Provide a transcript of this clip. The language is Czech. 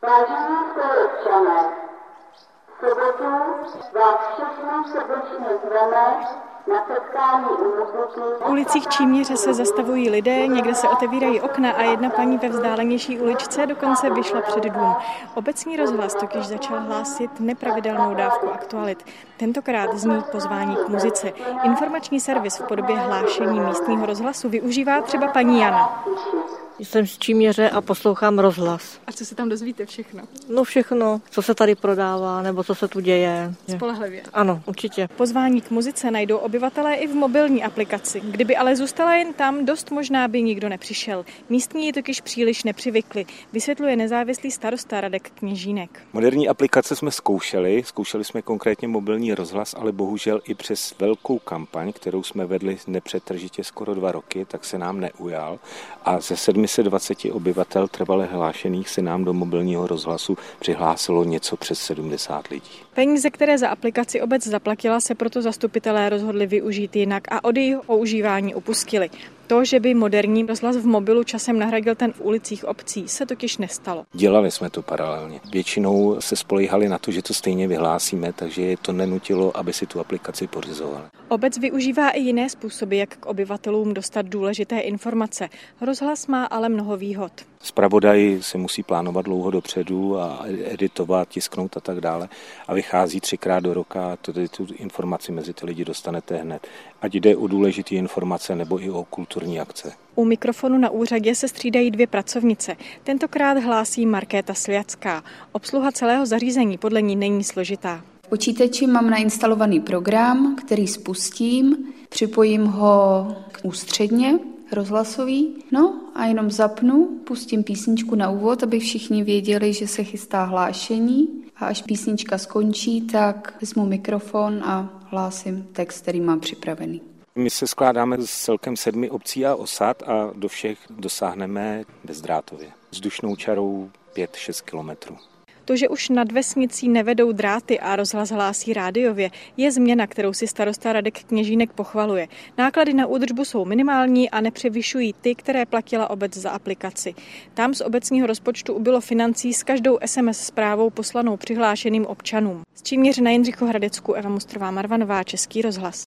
Vážení spoluobčané, v sobotu vás všechny srdečně zveme na setkání u Muziky. V ulicích Číměře se zastavují lidé, někde se otevírají okna a jedna paní ve vzdálenější uličce dokonce vyšla před dům. Obecní rozhlas totiž začal hlásit nepravidelnou dávku aktualit. Tentokrát zní pozvání k muzice. Informační servis v podobě hlášení místního rozhlasu využívá třeba paní Jana. Jsem z Číměře a poslouchám rozhlas. A co se tam dozvíte všechno? No všechno, co se tady prodává, nebo co se tu děje. Spolehlivě. Ano, určitě. Pozvání k muzice najdou obyvatelé i v mobilní aplikaci. Kdyby ale zůstala jen tam, dost možná by nikdo nepřišel. Místní ji totiž příliš nepřivykli, vysvětluje nezávislý starosta Radek Kněžínek. Moderní aplikace jsme zkoušeli jsme konkrétně mobilní rozhlas, ale bohužel i přes velkou kampaň, kterou jsme vedli nepřetržitě skoro 2 roky, tak se nám neujal a ze 720 obyvatel trvale hlášených se nám do mobilního rozhlasu přihlásilo něco přes 70 lidí. Peníze, které za aplikaci obec zaplatila, se proto zastupitelé rozhodli využít jinak a od jejího používání upustili. To, že by moderní rozhlas v mobilu časem nahradil ten v ulicích obcí, se totiž nestalo. Dělali jsme to paralelně. Většinou se spoléhali na to, že to stejně vyhlásíme, takže je to nenutilo, aby si tu aplikaci pořizovali. Obec využívá i jiné způsoby, jak k obyvatelům dostat důležité informace. Rozhlas má ale mnoho výhod. Zpravodaj se musí plánovat dlouho dopředu a editovat, tisknout a tak dále. A vychází 3krát do roka a tu informaci mezi ty lidi dostanete hned. Ať jde o důležité informace nebo i o kulturní akce. U mikrofonu na úřadě se střídají 2 pracovnice. Tentokrát hlásí Markéta Sliacká. Obsluha celého zařízení podle ní není složitá. V počítači mám nainstalovaný program, který spustím, připojím ho k ústředně rozhlasový, a jenom zapnu, pustím písničku na úvod, aby všichni věděli, že se chystá hlášení a až písnička skončí, tak vezmu mikrofon a hlásím text, který mám připravený. My se skládáme z celkem 7 obcí a osad a do všech dosáhneme bezdrátově. Vzdušnou čarou 5-6 kilometrů. To, že už nad vesnicí nevedou dráty a rozhlas hlásí rádiově, je změna, kterou si starosta Radek Kněžínek pochvaluje. Náklady na údržbu jsou minimální a nepřevyšují ty, které platila obec za aplikaci. Tam z obecního rozpočtu ubylo financí s každou SMS zprávou poslanou přihlášeným občanům. Z Číměře na Jindřichohradecku Eva Mustrová Marvanová, Český rozhlas.